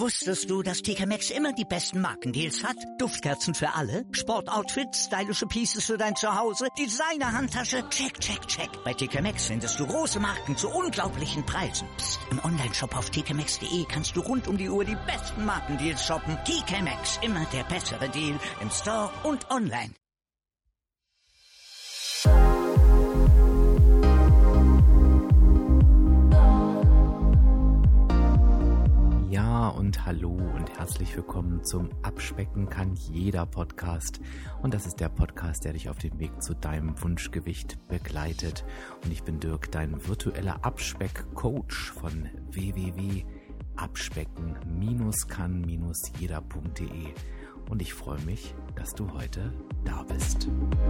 Wusstest du, dass TK Maxx immer die besten Markendeals hat? Duftkerzen für alle, Sportoutfits, stylische Pieces für dein Zuhause, Designer-Handtasche, check, check, check. Bei TK Maxx findest du große Marken zu unglaublichen Preisen. Psst. Im Onlineshop auf tkmaxx.de kannst du rund um die Uhr die besten Markendeals shoppen. TK Maxx, immer der bessere Deal im Store und online. Ja und hallo und herzlich willkommen zum Abspecken kann jeder Podcast. Und das ist der Podcast, der dich auf dem Weg zu deinem Wunschgewicht begleitet. Und ich bin Dirk, dein virtueller Abspeck-Coach von www.abspecken-kann-jeder.de. Und ich freue mich, dass du heute da bist.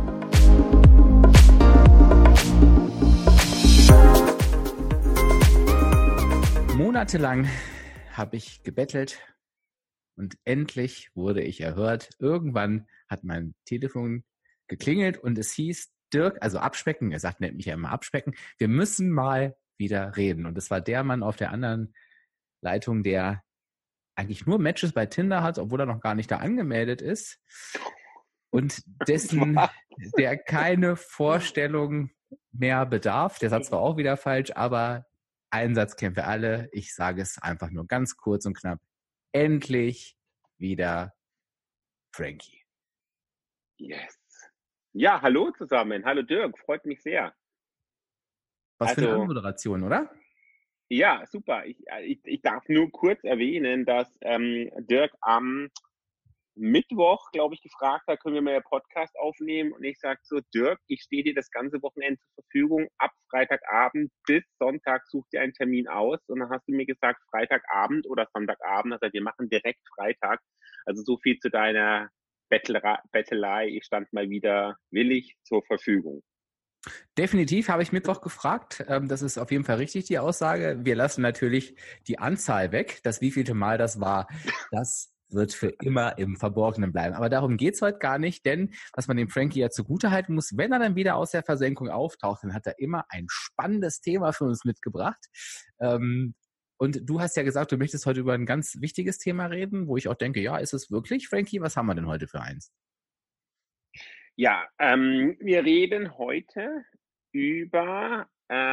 Monatelang habe ich gebettelt und endlich wurde ich erhört. Irgendwann hat mein Telefon geklingelt und es hieß, Dirk, also Abspecken, nennt mich ja immer Abspecken, wir müssen mal wieder reden. Und es war der Mann auf der anderen Leitung, der eigentlich nur Matches bei Tinder hat, obwohl er noch gar nicht da angemeldet ist und dessen, der keine Vorstellung mehr bedarf. Der Satz war auch wieder falsch, aber einen Satz kennen wir alle. Ich sage es einfach nur ganz kurz und knapp. Endlich wieder Frankie. Yes. Ja, hallo zusammen. Hallo Dirk, freut mich sehr. Was für eine Anmoderation, oder? Ja, super. Ich darf nur kurz erwähnen, dass Dirk am Mittwoch, glaube ich, gefragt hat, können wir mal einen Podcast aufnehmen? Und ich sage so, Dirk, ich stehe dir das ganze Wochenende zur Verfügung. Ab Freitagabend bis Sonntag such dir einen Termin aus. Und dann hast du mir gesagt, Freitagabend oder Sonntagabend. Also wir machen direkt Freitag. Also so viel zu deiner Bettelei. Ich stand mal wieder willig zur Verfügung. Definitiv habe ich Mittwoch gefragt. Das ist auf jeden Fall richtig, die Aussage. Wir lassen natürlich die Anzahl weg. Das wievielte Mal das war, das wird für immer im Verborgenen bleiben. Aber darum geht's heute gar nicht, denn was man dem Frankie ja zugutehalten muss, wenn er dann wieder aus der Versenkung auftaucht, dann hat er immer ein spannendes Thema für uns mitgebracht. Und du hast ja gesagt, du möchtest heute über ein ganz wichtiges Thema reden, wo ich auch denke, ja, ist es wirklich, Frankie? Was haben wir denn heute für eins? Ja, wir reden heute über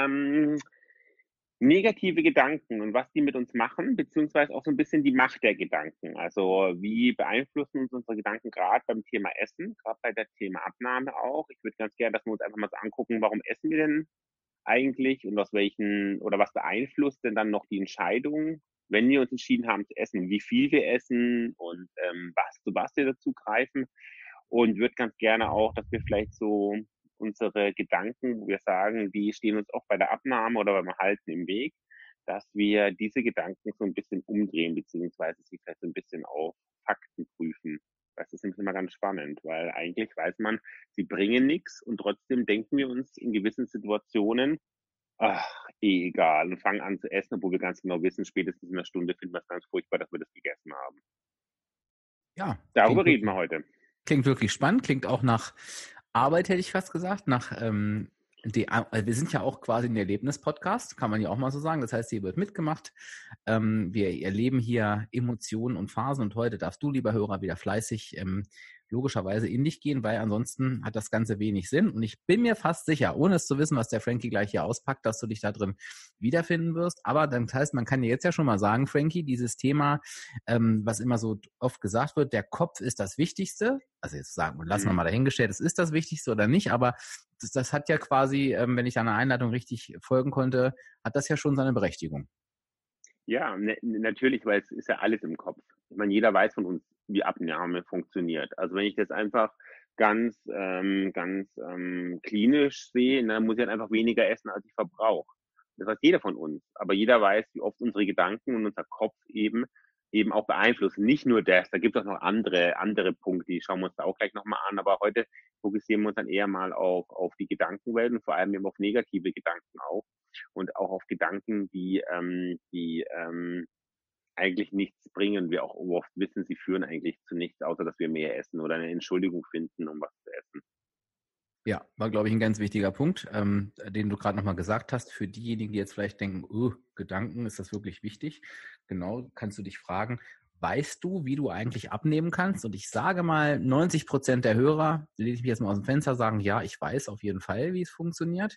negative Gedanken und was die mit uns machen, beziehungsweise auch so ein bisschen die Macht der Gedanken. Also wie beeinflussen uns unsere Gedanken gerade beim Thema Essen, gerade bei der Thema Abnahme auch. Ich würde ganz gerne, dass wir uns einfach mal so angucken, warum essen wir denn eigentlich und aus welchen oder was beeinflusst denn dann noch die Entscheidung, wenn wir uns entschieden haben zu essen, wie viel wir essen und was wir dazu greifen. Und würde ganz gerne auch, dass wir vielleicht so unsere Gedanken, wo wir sagen, die stehen uns auch bei der Abnahme oder beim Halten im Weg, dass wir diese Gedanken so ein bisschen umdrehen, beziehungsweise sie vielleicht so ein bisschen auf Fakten prüfen. Das ist nämlich immer ganz spannend, weil eigentlich weiß man, sie bringen nichts und trotzdem denken wir uns in gewissen Situationen, ach, egal, und fangen an zu essen, obwohl wir ganz genau wissen, spätestens in einer Stunde finden wir es ganz furchtbar, dass wir das gegessen haben. Ja. Darüber reden wir heute. Klingt wirklich spannend, klingt auch nach Arbeit, hätte ich fast gesagt. Wir sind ja auch quasi ein Erlebnis-Podcast, kann man ja auch mal so sagen. Das heißt, hier wird mitgemacht. Wir erleben hier Emotionen und Phasen und heute darfst du, lieber Hörer, wieder fleißig logischerweise in dich gehen, weil ansonsten hat das Ganze wenig Sinn. Und ich bin mir fast sicher, ohne es zu wissen, was der Frankie gleich hier auspackt, dass du dich da drin wiederfinden wirst. Aber das heißt, man kann dir jetzt ja schon mal sagen, Frankie, dieses Thema, was immer so oft gesagt wird, der Kopf ist das Wichtigste. Also jetzt lassen wir mal dahingestellt, es ist das Wichtigste oder nicht, aber das hat ja quasi, wenn ich einer Einleitung richtig folgen konnte, hat das ja schon seine Berechtigung. Ja, natürlich, weil es ist ja alles im Kopf. Ich meine, jeder weiß von uns, wie Abnahme funktioniert. Also wenn ich das einfach ganz klinisch sehe, dann muss ich halt einfach weniger essen, als ich verbrauche. Das weiß jeder von uns. Aber jeder weiß, wie oft unsere Gedanken und unser Kopf eben auch beeinflussen. Nicht nur das, da gibt es auch noch andere Punkte, die schauen wir uns da auch gleich nochmal an. Aber heute fokussieren wir uns dann eher mal auf die Gedankenwelt und vor allem eben auf negative Gedanken auch. Und auch auf Gedanken, die eigentlich nichts bringen. Wir auch oft wissen, sie führen eigentlich zu nichts, außer dass wir mehr essen oder eine Entschuldigung finden, um was zu essen. Ja, war, glaube ich, ein ganz wichtiger Punkt, den du gerade nochmal gesagt hast. Für diejenigen, die jetzt vielleicht denken, Gedanken, ist das wirklich wichtig? Genau, kannst du dich fragen, weißt du, wie du eigentlich abnehmen kannst? Und ich sage mal, 90% der Hörer, lehne ich mich jetzt mal aus dem Fenster, sagen, ja, ich weiß auf jeden Fall, wie es funktioniert.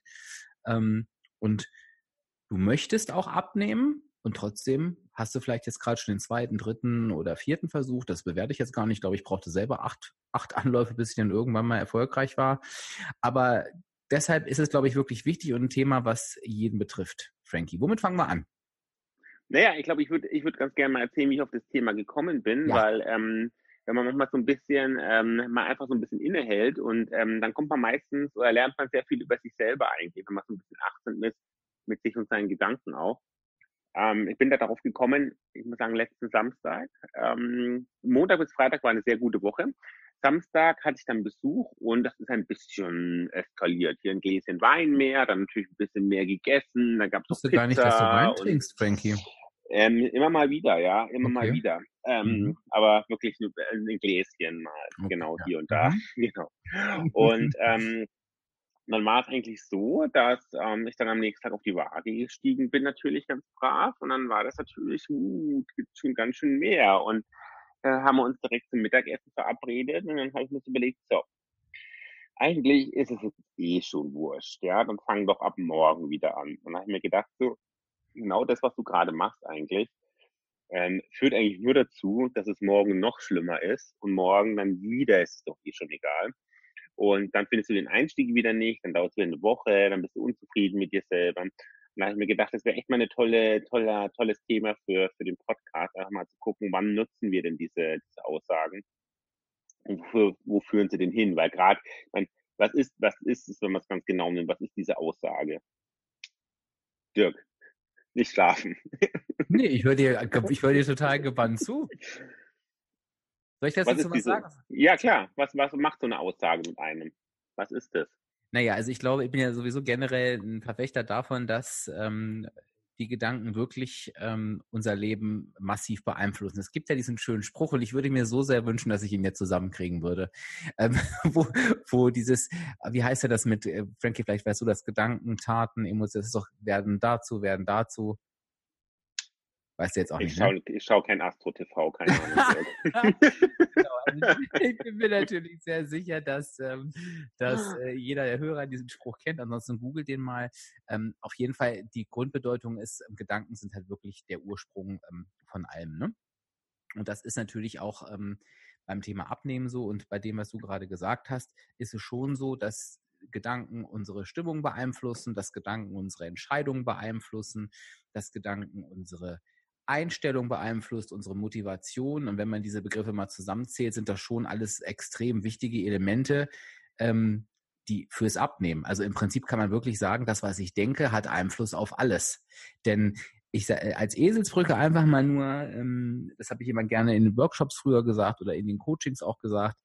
Und du möchtest auch abnehmen und trotzdem hast du vielleicht jetzt gerade schon den zweiten, dritten oder vierten Versuch. Das bewerte ich jetzt gar nicht. Ich glaube, ich brauchte selber acht Anläufe, bis ich dann irgendwann mal erfolgreich war. Aber deshalb ist es, glaube ich, wirklich wichtig und ein Thema, was jeden betrifft. Frankie, womit fangen wir an? Naja, ich glaube, ich würd ganz gerne mal erzählen, wie ich auf das Thema gekommen bin, Ja, weil wenn man manchmal so ein bisschen mal einfach so ein bisschen innehält und dann kommt man meistens oder lernt man sehr viel über sich selber eigentlich, wenn man so ein bisschen achtsam ist mit sich und seinen Gedanken auch. Ich bin da darauf gekommen, ich muss sagen, letzten Samstag. Montag bis Freitag war eine sehr gute Woche. Samstag hatte ich dann Besuch und das ist ein bisschen eskaliert. Hier ein Gläschen Wein mehr, dann natürlich ein bisschen mehr gegessen, dann gab es ich noch wusste gar nicht, dass du Pizza Wein und trinkst, Frankie. immer mal wieder, ja, immer mal Okay. wieder. Mhm. Aber wirklich nur ein Gläschen mal, Okay, genau ja. hier und da, Mhm. genau. Und dann war es eigentlich so, dass ich dann am nächsten Tag auf die Waage gestiegen bin, natürlich ganz brav. Und dann war das natürlich, gibt schon ganz schön mehr. Und haben wir uns direkt zum Mittagessen verabredet. Und dann habe ich mir so überlegt, so, eigentlich ist es jetzt eh schon wurscht, ja, dann fang doch ab morgen wieder an. Und dann habe ich mir gedacht, so, genau das, was du gerade machst eigentlich, führt eigentlich nur dazu, dass es morgen noch schlimmer ist und morgen dann wieder ist es doch eh schon egal. Und dann findest du den Einstieg wieder nicht, dann dauert es wieder eine Woche, dann bist du unzufrieden mit dir selber. Und dann habe ich mir gedacht, das wäre echt mal eine tolles Thema für den Podcast, einfach mal zu gucken, wann nutzen wir denn diese Aussagen und wo führen sie denn hin? Weil gerade, ich mein, was ist es, wenn man es ganz genau nimmt, was ist diese Aussage? Dirk, nicht schlafen. Nee, ich höre dir total gebannt zu. Soll ich Was dazu ist was diese? sagen? Ja klar, was macht so eine Aussage mit einem? Was ist das? Naja, also ich glaube, ich bin ja sowieso generell ein Verfechter davon, dass die Gedanken wirklich unser Leben massiv beeinflussen. Es gibt ja diesen schönen Spruch und ich würde mir so sehr wünschen, dass ich ihn jetzt zusammenkriegen würde, wo, wo dieses, wie heißt ja das mit, Frankie, vielleicht weißt du das, Gedanken, Taten, Emotionen, das ist doch, werden dazu, weißt du jetzt auch Ich nicht, ne? schaue ich schau kein Astro TV, keine Ahnung, Dirk. Genau, also ich bin mir natürlich sehr sicher, dass jeder der Hörer diesen Spruch kennt. Ansonsten googelt den mal. Auf jeden Fall, die Grundbedeutung ist, Gedanken sind halt wirklich der Ursprung von allem. Ne? Und das ist natürlich auch beim Thema Abnehmen so. Und bei dem, was du gerade gesagt hast, ist es schon so, dass Gedanken unsere Stimmung beeinflussen, dass Gedanken unsere Entscheidungen beeinflussen, dass Gedanken unsere Einstellung beeinflusst, unsere Motivation. Und wenn man diese Begriffe mal zusammenzählt, sind das schon alles extrem wichtige Elemente, die fürs Abnehmen. Also im Prinzip kann man wirklich sagen, das, was ich denke, hat Einfluss auf alles. Denn ich als Eselsbrücke einfach mal nur, das habe ich immer gerne in den Workshops früher gesagt oder in den Coachings auch gesagt,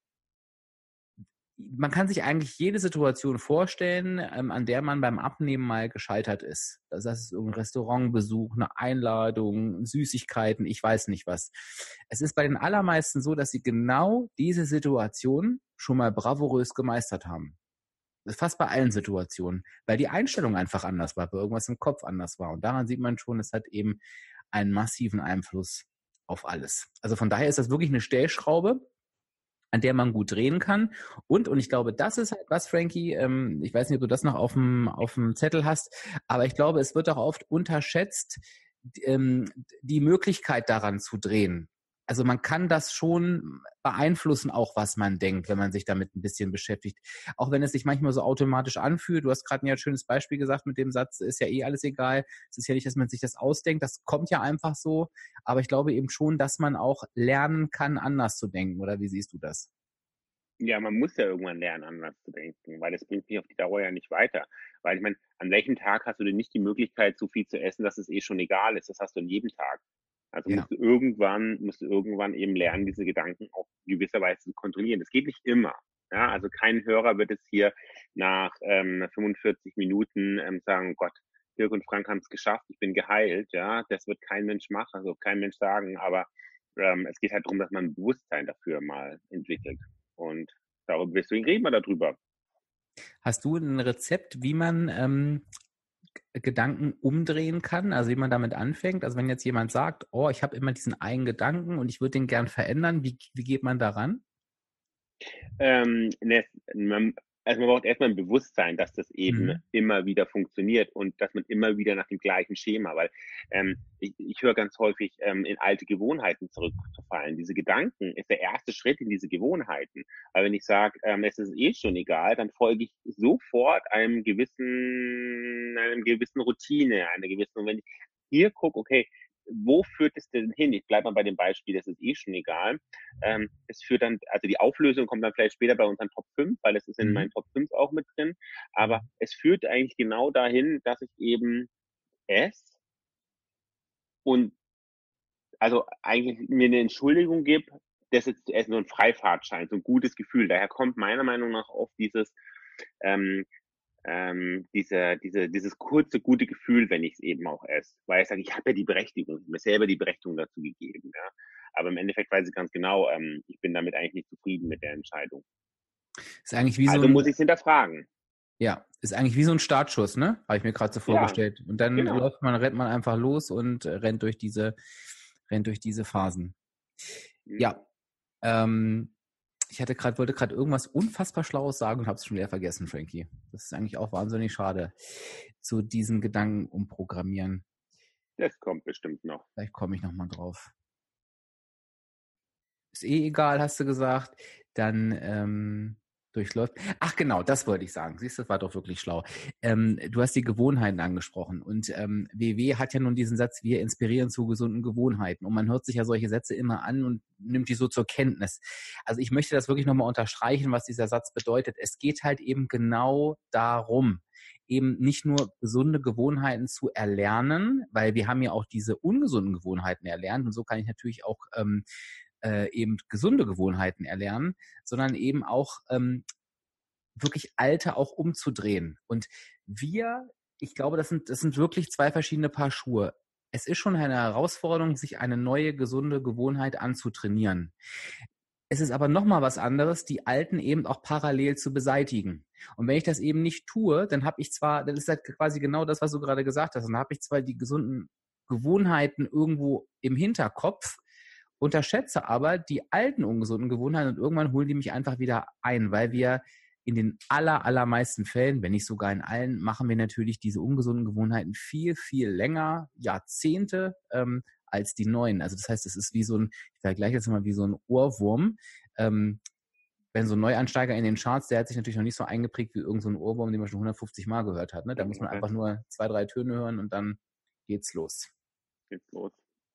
man kann sich eigentlich jede Situation vorstellen, an der man beim Abnehmen mal gescheitert ist. Das heißt, ein Restaurantbesuch, eine Einladung, Süßigkeiten, ich weiß nicht was. Es ist bei den allermeisten so, dass sie genau diese Situation schon mal bravourös gemeistert haben. Das ist fast bei allen Situationen, weil die Einstellung einfach anders war, weil irgendwas im Kopf anders war. Und daran sieht man schon, es hat eben einen massiven Einfluss auf alles. Also von daher ist das wirklich eine Stellschraube, an der man gut drehen kann. Und ich glaube, das ist halt was, Frankie, ich weiß nicht, ob du das noch auf dem Zettel hast, aber ich glaube, es wird auch oft unterschätzt, die Möglichkeit daran zu drehen. Also man kann das schon beeinflussen, auch was man denkt, wenn man sich damit ein bisschen beschäftigt. Auch wenn es sich manchmal so automatisch anfühlt. Du hast gerade ein schönes Beispiel gesagt mit dem Satz, ist ja eh alles egal. Es ist ja nicht, dass man sich das ausdenkt. Das kommt ja einfach so. Aber ich glaube eben schon, dass man auch lernen kann, anders zu denken. Oder wie siehst du das? Ja, man muss ja irgendwann lernen, anders zu denken, weil das bringt mich auf die Dauer ja nicht weiter. Weil ich meine, an welchem Tag hast du denn nicht die Möglichkeit, so viel zu essen, dass es eh schon egal ist? Das hast du an jedem Tag. Also Ja. musst du irgendwann eben lernen, diese Gedanken auch in gewisser Weise zu kontrollieren. Das geht nicht immer. Ja, also kein Hörer wird es hier nach 45 Minuten sagen, Gott, Dirk und Frank haben es geschafft, ich bin geheilt. Ja, das wird kein Mensch machen, also kein Mensch sagen. Aber es geht halt darum, dass man ein Bewusstsein dafür mal entwickelt. Und deswegen reden wir darüber. Hast du ein Rezept, wie man Gedanken umdrehen kann, also wie man damit anfängt? Also wenn jetzt jemand sagt, oh, ich habe immer diesen einen Gedanken und ich würde den gern verändern, wie geht man daran? Ne, man braucht erstmal ein Bewusstsein, dass das eben Mhm. immer wieder funktioniert und dass man immer wieder nach dem gleichen Schema, weil ich höre ganz häufig, in alte Gewohnheiten zurückzufallen. Diese Gedanken ist der erste Schritt in diese Gewohnheiten. Aber wenn ich sage, es ist eh schon egal, dann folge ich sofort einem gewissen Routine, einer gewissen, und wenn ich hier gucke, okay, wo führt es denn hin? Ich bleibe mal bei dem Beispiel, das ist eh schon egal. Es führt dann, also die Auflösung kommt dann vielleicht später bei unseren Top 5, weil es ist in Mhm. meinen Top 5 auch mit drin. Aber es führt eigentlich genau dahin, dass ich eben esse und also eigentlich mir eine Entschuldigung gebe, das jetzt zu essen, so ein Freifahrtschein, so ein gutes Gefühl. Daher kommt meiner Meinung nach oft ähm, dieses kurze, gute Gefühl, wenn ich es eben auch esse. Weil ich sage, ich habe ja die Berechtigung, ich habe mir selber die Berechtigung dazu gegeben. Ja. Aber im Endeffekt weiß ich ganz genau, ich bin damit eigentlich nicht zufrieden mit der Entscheidung. Ist eigentlich wie so Also muss ein, ich es hinterfragen. ja, ist eigentlich wie so ein Startschuss, ne? Habe ich mir gerade so Ja, vorgestellt. Und dann genau. rennt man einfach los und rennt durch diese Phasen. Mhm. Ja, wollte gerade irgendwas unfassbar Schlaues sagen und habe es schon wieder vergessen, Frankie. Das ist eigentlich auch wahnsinnig schade. Zu diesen Gedanken umprogrammieren. Das kommt bestimmt noch. Vielleicht komme ich nochmal drauf. Ist eh egal, hast du gesagt. Dann durchläuft. Ach genau, das wollte ich sagen. Siehst du, das war doch wirklich schlau. Du hast die Gewohnheiten angesprochen und WW hat ja nun diesen Satz, wir inspirieren zu gesunden Gewohnheiten. Und man hört sich ja solche Sätze immer an und nimmt die so zur Kenntnis. Also ich möchte das wirklich nochmal unterstreichen, was dieser Satz bedeutet. Es geht halt eben genau darum, eben nicht nur gesunde Gewohnheiten zu erlernen, weil wir haben ja auch diese ungesunden Gewohnheiten erlernt und so kann ich natürlich auch eben gesunde Gewohnheiten erlernen, sondern eben auch wirklich alte auch umzudrehen. Und ich glaube, das sind wirklich zwei verschiedene Paar Schuhe. Es ist schon eine Herausforderung, sich eine neue gesunde Gewohnheit anzutrainieren. Es ist aber nochmal was anderes, die alten eben auch parallel zu beseitigen. Und wenn ich das eben nicht tue, dann ist halt quasi genau das, was du gerade gesagt hast, dann habe ich zwar die gesunden Gewohnheiten irgendwo im Hinterkopf, unterschätze aber die alten ungesunden Gewohnheiten und irgendwann holen die mich einfach wieder ein, weil wir in den allermeisten Fällen, wenn nicht sogar in allen, machen wir natürlich diese ungesunden Gewohnheiten viel, viel länger, Jahrzehnte, als die neuen. Also das heißt, es ist ich vergleiche jetzt mal wie so ein Ohrwurm. Ähm, Wenn so ein Neuansteiger in den Charts, der hat sich natürlich noch nicht so eingeprägt wie irgend so ein Ohrwurm, den man schon 150 Mal gehört hat. Ne? Da muss man Okay, einfach nur 2, 3 Töne hören und dann geht's los. geht's los.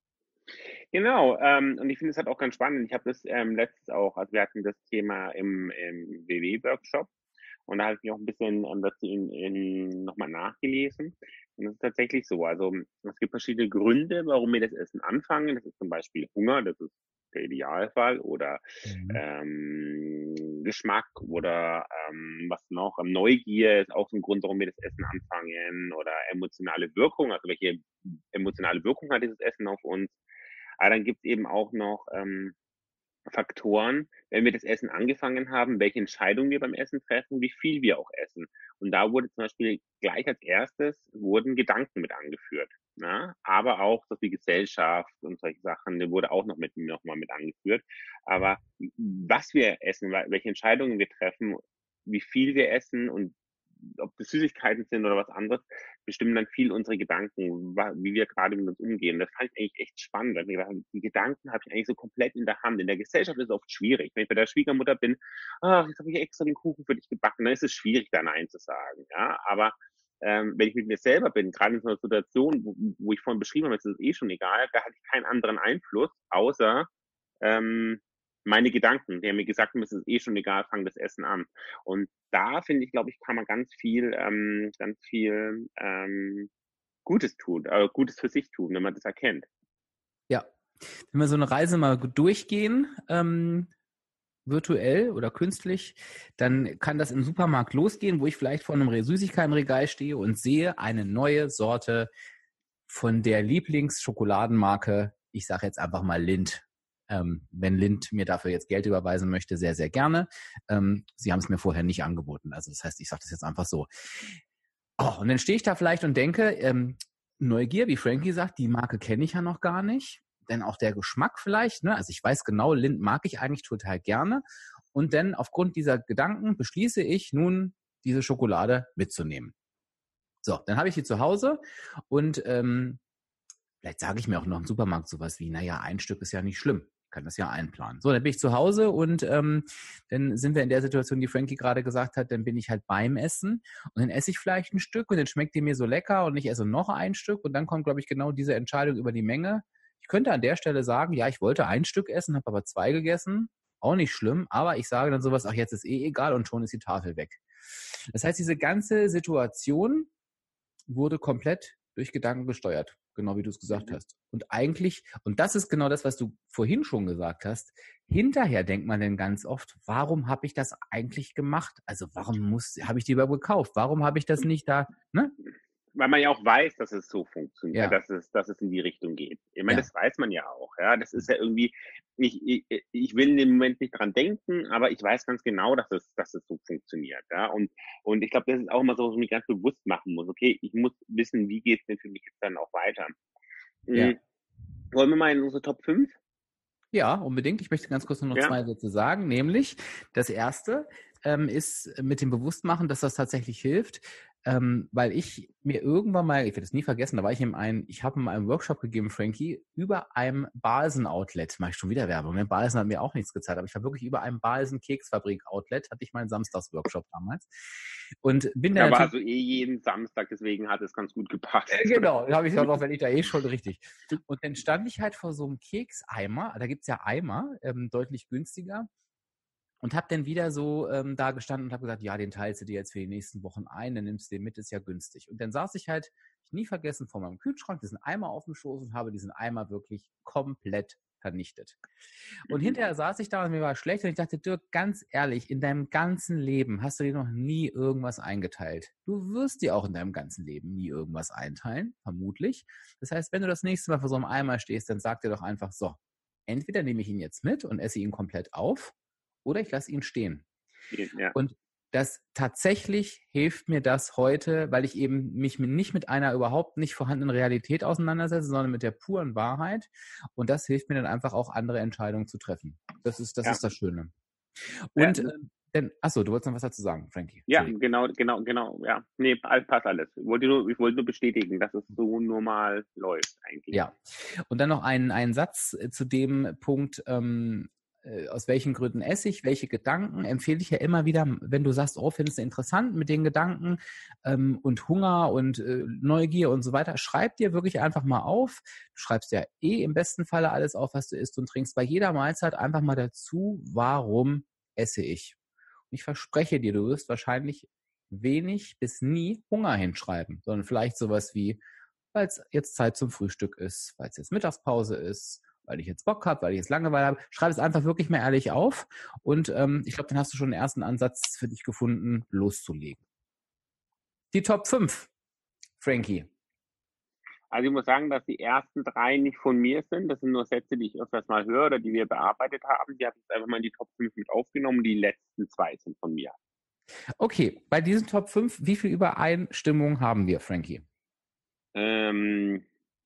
Genau, und ich finde es halt auch ganz spannend. Ich habe das letztens auch, also wir hatten das Thema im WW-Workshop und da habe ich mich auch ein bisschen dazu nochmal nachgelesen. Und das ist tatsächlich so. Also es gibt verschiedene Gründe, warum wir das Essen anfangen. Das ist zum Beispiel Hunger, das ist der Idealfall, oder Mhm. Geschmack oder was noch, Neugier ist auch so ein Grund, warum wir das Essen anfangen, oder emotionale Wirkung, also welche emotionale Wirkung hat dieses Essen auf uns. Aber dann gibt es eben auch noch Faktoren, wenn wir das Essen angefangen haben, welche Entscheidungen wir beim Essen treffen, wie viel wir auch essen. Und da wurde zum Beispiel gleich als erstes wurden Gedanken mit angeführt. Ne? Aber auch so wie Gesellschaft und solche Sachen, die wurde auch noch mal mit angeführt. Aber was wir essen, welche Entscheidungen wir treffen, wie viel wir essen und ob das Süßigkeiten sind oder was anderes, bestimmen dann viel unsere Gedanken, wie wir gerade mit uns umgehen. Das fand ich eigentlich echt spannend. Weil die Gedanken habe ich eigentlich so komplett in der Hand. In der Gesellschaft ist es oft schwierig. Wenn ich bei der Schwiegermutter bin, ach, jetzt habe ich extra den Kuchen für dich gebacken, dann ist es schwierig, da Nein zu sagen. Ja, aber wenn ich mit mir selber bin, gerade in so einer Situation, wo ich vorhin beschrieben habe, ist es eh schon egal, da hatte ich keinen anderen Einfluss, außer ähm, meine Gedanken. Die haben mir gesagt, mir ist es eh schon egal, fang das Essen an. Und da finde ich, glaube ich, kann man ganz viel Gutes tun, Gutes für sich tun, wenn man das erkennt. Ja, wenn wir so eine Reise mal durchgehen, virtuell oder künstlich, dann kann das im Supermarkt losgehen, wo ich vielleicht vor einem Süßigkeitenregal stehe und sehe eine neue Sorte von der Lieblingsschokoladenmarke, ich sage jetzt einfach mal Lindt. Wenn Lind mir dafür jetzt Geld überweisen möchte, sehr, sehr gerne. Sie haben es mir vorher nicht angeboten. Also das heißt, ich sage das jetzt einfach so. Oh, und dann stehe ich da vielleicht und denke, Neugier, wie Frankie sagt, die Marke kenne ich ja noch gar nicht. Denn auch der Geschmack vielleicht, ne? Also ich weiß genau, Lind mag ich eigentlich total gerne. Und dann aufgrund dieser Gedanken beschließe ich nun, diese Schokolade mitzunehmen. So, dann habe ich die zu Hause und vielleicht sage ich mir auch noch im Supermarkt sowas wie, naja, ein Stück ist ja nicht schlimm. Kann das ja einplanen. So, dann bin ich zu Hause und dann sind wir in der Situation, die Frankie gerade gesagt hat, dann bin ich halt beim Essen und dann esse ich vielleicht ein Stück und dann schmeckt die mir so lecker und ich esse noch ein Stück und dann kommt, glaube ich, genau diese Entscheidung über die Menge. Ich könnte an der Stelle sagen, ja, ich wollte ein Stück essen, habe aber 2 gegessen. Auch nicht schlimm, aber ich sage dann sowas, ach, jetzt ist eh egal und schon ist die Tafel weg. Das heißt, diese ganze Situation wurde komplett durch Gedanken gesteuert, genau wie du es gesagt hast. Und eigentlich, und das ist genau das, was du vorhin schon gesagt hast, hinterher denkt man dann ganz oft, warum habe ich das eigentlich gemacht? Also warum habe ich die überhaupt gekauft? Warum habe ich das nicht da, ne? Weil man ja auch weiß, dass es so funktioniert, Ja. dass es in die Richtung geht. Ich meine, Ja. das weiß man ja auch. Ja, das ist ja irgendwie, ich will in dem Moment nicht dran denken, aber ich weiß ganz genau, dass es so funktioniert. Ja, und ich glaube, das ist auch immer so, was man ganz bewusst machen muss. Okay, ich muss wissen, wie geht es denn für mich jetzt dann auch weiter. Ja. Wollen wir mal in unsere Top 5? Ja, unbedingt. Ich möchte ganz kurz nur noch 2 Sätze sagen, nämlich das erste ist mit dem Bewusstmachen, dass das tatsächlich hilft, weil ich mir irgendwann mal, ich werde es nie vergessen, da war ich ich habe in einem Workshop gegeben, Frankie, über einem Balsen-Outlet, mache ich schon wieder Werbung, ne? Balsen hat mir auch nichts gezeigt, aber ich war wirklich über einem Balsen-Keksfabrik-Outlet, hatte ich meinen Samstags-Workshop damals und bin da war so jeden Samstag, deswegen hat es ganz gut gepasst. Genau, habe ich auch noch, wenn ich da schon richtig. Und dann stand ich halt vor so einem Kekseimer, da gibt's ja Eimer, deutlich günstiger. Und habe dann wieder so da gestanden und habe gesagt, ja, den teilst du dir jetzt für die nächsten Wochen ein, dann nimmst du den mit, ist ja günstig. Und dann saß ich halt, ich nie vergessen, vor meinem Kühlschrank, diesen Eimer auf dem Schoß und habe diesen Eimer wirklich komplett vernichtet. Und hinterher saß ich da und mir war schlecht und ich dachte, Dirk, ganz ehrlich, in deinem ganzen Leben hast du dir noch nie irgendwas eingeteilt. Du wirst dir auch in deinem ganzen Leben nie irgendwas einteilen, vermutlich. Das heißt, wenn du das nächste Mal vor so einem Eimer stehst, dann sag dir doch einfach so, entweder nehme ich ihn jetzt mit und esse ihn komplett auf, oder ich lasse ihn stehen. Ja. Und das tatsächlich hilft mir das heute, weil ich eben mich nicht mit einer überhaupt nicht vorhandenen Realität auseinandersetze, sondern mit der puren Wahrheit. Und das hilft mir dann einfach auch, andere Entscheidungen zu treffen. Das ist das Schöne. Und dann, achso, du wolltest noch was dazu sagen, Frankie. Ja, genau, ja. Nee, passt alles. Ich wollte nur bestätigen, dass es so normal läuft eigentlich. Ja. Und dann noch einen Satz zu dem Punkt, aus welchen Gründen esse ich, welche Gedanken, empfehle ich ja immer wieder, wenn du sagst, oh, findest du interessant mit den Gedanken und Hunger und Neugier und so weiter, schreib dir wirklich einfach mal auf. Du schreibst ja im besten Falle alles auf, was du isst und trinkst. Bei jeder Mahlzeit einfach mal dazu, warum esse ich? Und ich verspreche dir, du wirst wahrscheinlich wenig bis nie Hunger hinschreiben, sondern vielleicht sowas wie, weil es jetzt Zeit zum Frühstück ist, weil es jetzt Mittagspause ist, weil ich jetzt Bock habe, weil ich jetzt Langeweile habe. Schreib es einfach wirklich mal ehrlich auf und ich glaube, dann hast du schon einen ersten Ansatz für dich gefunden, loszulegen. Die Top 5, Frankie. Also ich muss sagen, dass die ersten 3 nicht von mir sind. Das sind nur Sätze, die ich öfters mal höre oder die wir bearbeitet haben. Die habe ich jetzt einfach mal in die Top 5 mit aufgenommen. Die letzten 2 sind von mir. Okay, bei diesen Top 5, wie viel Übereinstimmung haben wir, Frankie? 3.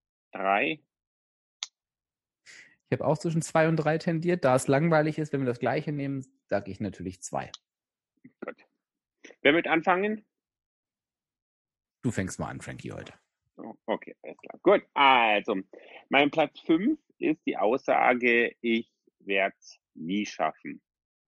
Ich habe auch zwischen 2 und 3 tendiert. Da es langweilig ist, wenn wir das Gleiche nehmen, sage ich natürlich 2. Gut. Wer wird anfangen? Du fängst mal an, Frankie, heute. Okay, alles klar. Gut, also mein Platz 5 ist die Aussage, ich werde es nie schaffen.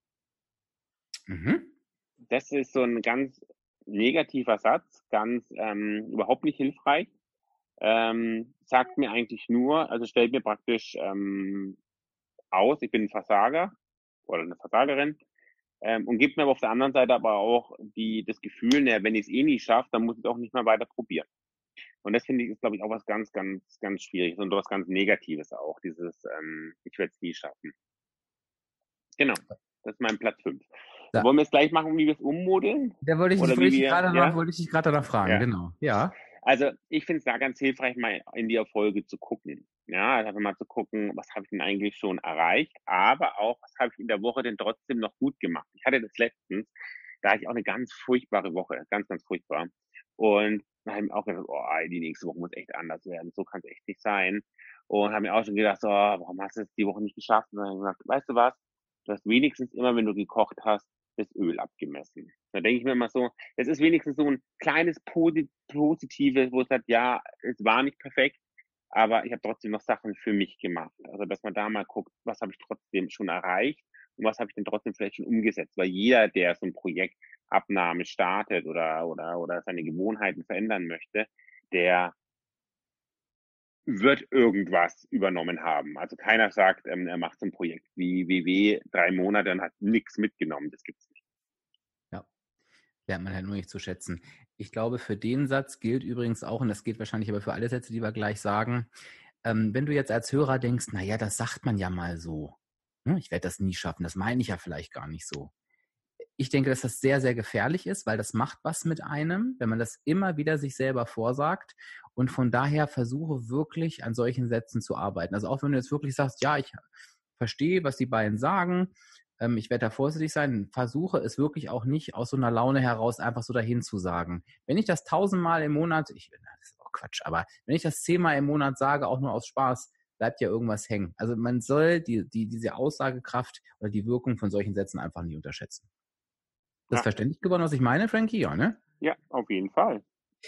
Mhm. Das ist so ein ganz negativer Satz, ganz überhaupt nicht hilfreich. Sagt mir eigentlich nur, also stellt mir praktisch aus, ich bin ein Versager oder eine Versagerin und gibt mir aber auf der anderen Seite aber auch das Gefühl, wenn ich es eh nicht schaffe, dann muss ich es auch nicht mehr weiter probieren. Und das finde ich, ist, glaube ich, auch was ganz, ganz, ganz Schwieriges und was ganz Negatives auch, dieses ich werde es nie schaffen. Genau, das ist mein Platz 5. Ja. Wollen wir es gleich machen, wie wir es ummodeln? Da wollte ich dich gerade noch fragen, Ja. genau. Ja. Also ich finde es da ganz hilfreich, mal in die Erfolge zu gucken. Ja, also einfach mal zu gucken, was habe ich denn eigentlich schon erreicht, aber auch, was habe ich in der Woche denn trotzdem noch gut gemacht. Ich hatte das letztens, da hatte ich auch eine ganz furchtbare Woche, ganz, ganz furchtbar. Und da habe ich mir auch gedacht: „Oh, ey, die nächste Woche muss echt anders werden. So kann's echt nicht sein.“ Und habe mir auch schon gedacht: „So, warum hast du es die Woche nicht geschafft?“ Und dann habe ich gesagt: „Weißt du was? Du hast wenigstens immer, wenn du gekocht hast, das Öl abgemessen.“ Da denke ich mir immer so, das ist wenigstens so ein kleines Positives, wo es sagt: „Ja, es war nicht perfekt, aber ich habe trotzdem noch Sachen für mich gemacht.“ Also, dass man da mal guckt, was habe ich trotzdem schon erreicht und was habe ich denn trotzdem vielleicht schon umgesetzt? Weil jeder, der so ein Projekt Abnahme startet oder seine Gewohnheiten verändern möchte, der wird irgendwas übernommen haben. Also, keiner sagt, er macht so 'n Projekt wie WW 3 Monate und hat nix mitgenommen. Das gibt's nicht. Ja, lernt man halt nur nicht zu schätzen. Ich glaube, für den Satz gilt übrigens auch, und das gilt wahrscheinlich aber für alle Sätze, die wir gleich sagen, wenn du jetzt als Hörer denkst, na ja, das sagt man ja mal so. Ne? Ich werde das nie schaffen, das meine ich ja vielleicht gar nicht so. Ich denke, dass das sehr, sehr gefährlich ist, weil das macht was mit einem, wenn man das immer wieder sich selber vorsagt. Und von daher versuche wirklich an solchen Sätzen zu arbeiten. Also auch wenn du jetzt wirklich sagst, ja, ich verstehe, was die beiden sagen, ich werde da vorsichtig sein, versuche es wirklich auch nicht aus so einer Laune heraus einfach so dahin zu sagen. Wenn ich das 1000-mal im Monat, das ist auch Quatsch, aber wenn ich das 10-mal im Monat sage, auch nur aus Spaß, bleibt ja irgendwas hängen. Also man soll diese Aussagekraft oder die Wirkung von solchen Sätzen einfach nie unterschätzen. Das ist Ja, verständlich geworden, was ich meine, Frankie? Ja, ne? ja, auf jeden Fall.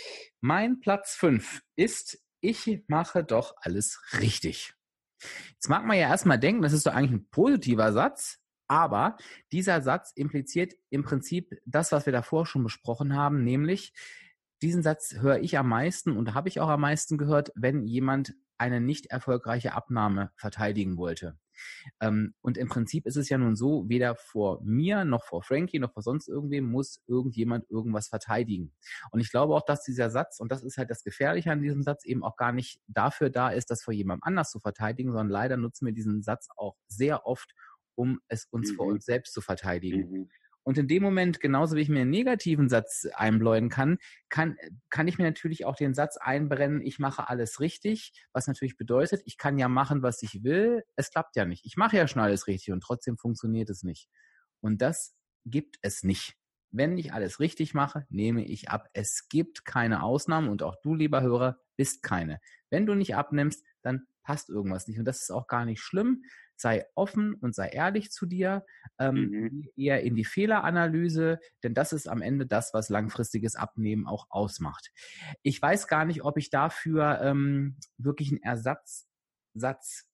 Mein Platz 5 ist, ich mache doch alles richtig. Jetzt mag man ja erstmal denken, das ist doch eigentlich ein positiver Satz, aber dieser Satz impliziert im Prinzip das, was wir davor schon besprochen haben, nämlich diesen Satz höre ich am meisten und habe ich auch am meisten gehört, wenn jemand eine nicht erfolgreiche Abnahme verteidigen wollte. Und im Prinzip ist es ja nun so, weder vor mir noch vor Frankie noch vor sonst irgendwem muss irgendjemand irgendwas verteidigen. Und ich glaube auch, dass dieser Satz, und das ist halt das Gefährliche an diesem Satz, eben auch gar nicht dafür da ist, das vor jemandem anders zu verteidigen, sondern leider nutzen wir diesen Satz auch sehr oft, um es uns vor Mhm, uns selbst zu verteidigen. mhm, Und in dem Moment, genauso wie ich mir einen negativen Satz einbläuen kann ich mir natürlich auch den Satz einbrennen, ich mache alles richtig, was natürlich bedeutet, ich kann ja machen, was ich will, es klappt ja nicht. Ich mache ja schon alles richtig und trotzdem funktioniert es nicht. Und das gibt es nicht. Wenn ich alles richtig mache, nehme ich ab. Es gibt keine Ausnahmen und auch du, lieber Hörer, bist keine. Wenn du nicht abnimmst, dann passt irgendwas nicht. Und das ist auch gar nicht schlimm. Sei offen und sei ehrlich zu dir. mhm. Geh eher in die Fehleranalyse, denn das ist am Ende das, was langfristiges Abnehmen auch ausmacht. Ich weiß gar nicht, ob ich dafür wirklich einen Ersatzsatz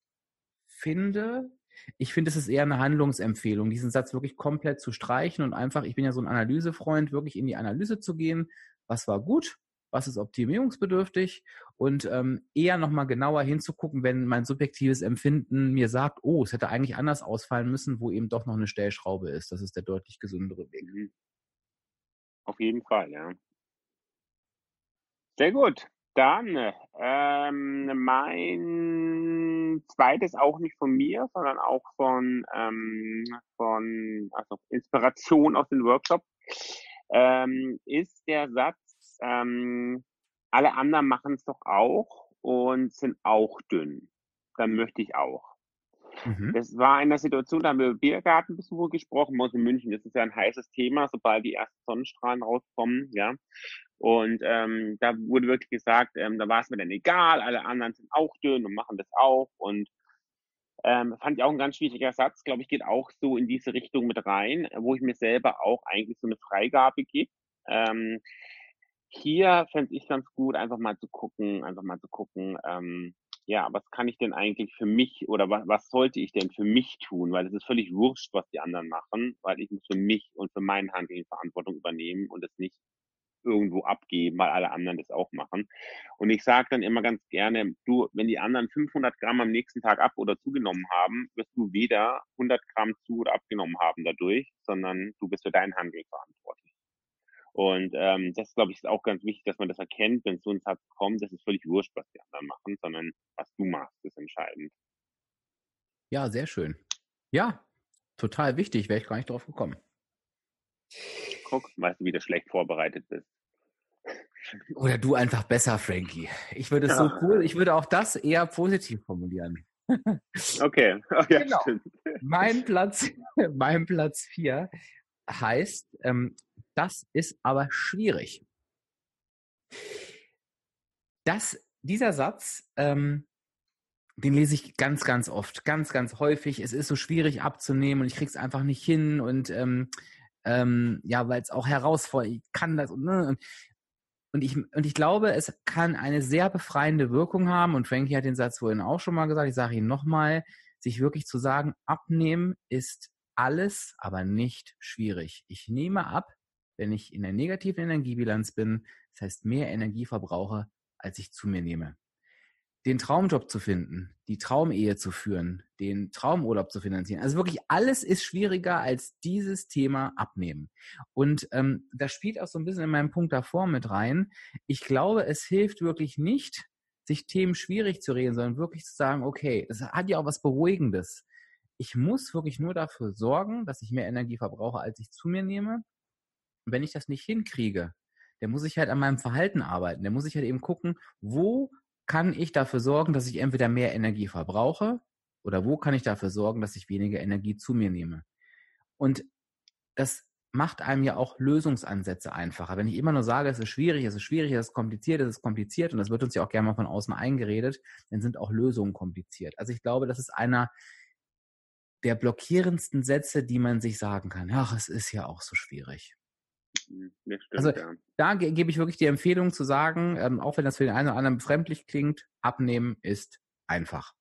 finde. Ich finde, es ist eher eine Handlungsempfehlung, diesen Satz wirklich komplett zu streichen und einfach, ich bin ja so ein Analysefreund, wirklich in die Analyse zu gehen. Was war gut? Was ist optimierungsbedürftig? Und eher nochmal genauer hinzugucken, wenn mein subjektives Empfinden mir sagt, oh, es hätte eigentlich anders ausfallen müssen, wo eben doch noch eine Stellschraube ist. Das ist der deutlich gesündere Weg. Mhm. Auf jeden Fall, ja. Sehr gut. Dann, mein zweites auch nicht von mir, sondern auch von Inspiration aus dem Workshop, ist der Satz, „Alle anderen machen es doch auch und sind auch dünn. Dann möchte ich auch.“ Mhm. Das war in der Situation, da haben wir über Biergartenbesuche gesprochen. Bei uns in München ist es ja ein heißes Thema, sobald die ersten Sonnenstrahlen rauskommen, ja. Und da wurde wirklich gesagt, da war es mir dann egal, alle anderen sind auch dünn und machen das auch. Und fand ich auch ein ganz schwieriger Satz, glaube ich, geht auch so in diese Richtung mit rein, wo ich mir selber auch eigentlich so eine Freigabe gebe. Ähm, hier fände ich ganz gut, einfach mal zu gucken, ja, was kann ich denn eigentlich für mich oder was sollte ich denn für mich tun? Weil es ist völlig wurscht, was die anderen machen, weil ich muss für mich und für mein Handeln Verantwortung übernehmen und es nicht irgendwo abgeben, weil alle anderen das auch machen. Und ich sage dann immer ganz gerne, du, wenn die anderen 500 Gramm am nächsten Tag ab oder zugenommen haben, wirst du weder 100 Gramm zu oder abgenommen haben dadurch, sondern du bist für dein Handeln verantwortlich. Und das, glaube ich, ist auch ganz wichtig, dass man das erkennt, wenn so ein Satz kommt, das ist völlig wurscht, was die anderen machen, sondern was du machst, ist entscheidend. Ja, sehr schön. Ja, total wichtig, wäre ich gar nicht drauf gekommen. Guck, weißt du, wie du schlecht vorbereitet bist. Oder du einfach besser, Frankie. Ich würde es so cool, ich würde auch das eher positiv formulieren. Okay, oh, ja, Genau. stimmt. Mein Platz 4 heißt, das ist aber schwierig. Dieser Satz, den lese ich ganz, ganz oft, ganz, ganz häufig. Es ist so schwierig abzunehmen und ich krieg's einfach nicht hin und ja, weil es auch herausfordert, ich kann das und ich glaube, es kann eine sehr befreiende Wirkung haben und Frankie hat den Satz vorhin auch schon mal gesagt, ich sage ihn nochmal, sich wirklich zu sagen, abnehmen ist alles, aber nicht schwierig. Ich nehme ab, wenn ich in der negativen Energiebilanz bin, das heißt mehr Energie verbrauche, als ich zu mir nehme. Den Traumjob zu finden, die Traumehe zu führen, den Traumurlaub zu finanzieren. Also wirklich alles ist schwieriger als dieses Thema Abnehmen. Und das spielt auch so ein bisschen in meinem Punkt davor mit rein. Ich glaube, es hilft wirklich nicht, sich Themen schwierig zu reden, sondern wirklich zu sagen, okay, es hat ja auch was Beruhigendes. Ich muss wirklich nur dafür sorgen, dass ich mehr Energie verbrauche, als ich zu mir nehme. Und wenn ich das nicht hinkriege, dann muss ich halt an meinem Verhalten arbeiten. Dann muss ich halt eben gucken, wo kann ich dafür sorgen, dass ich entweder mehr Energie verbrauche oder wo kann ich dafür sorgen, dass ich weniger Energie zu mir nehme. Und das macht einem ja auch Lösungsansätze einfacher. Wenn ich immer nur sage, es ist schwierig, es ist schwierig, es ist kompliziert und das wird uns ja auch gerne mal von außen eingeredet, dann sind auch Lösungen kompliziert. Also ich glaube, das ist einer der blockierendsten Sätze, die man sich sagen kann. Ach, es ist ja auch so schwierig. Das stimmt, Also ja. da gebe ich wirklich die Empfehlung zu sagen, auch wenn das für den einen oder anderen befremdlich klingt, abnehmen ist einfach.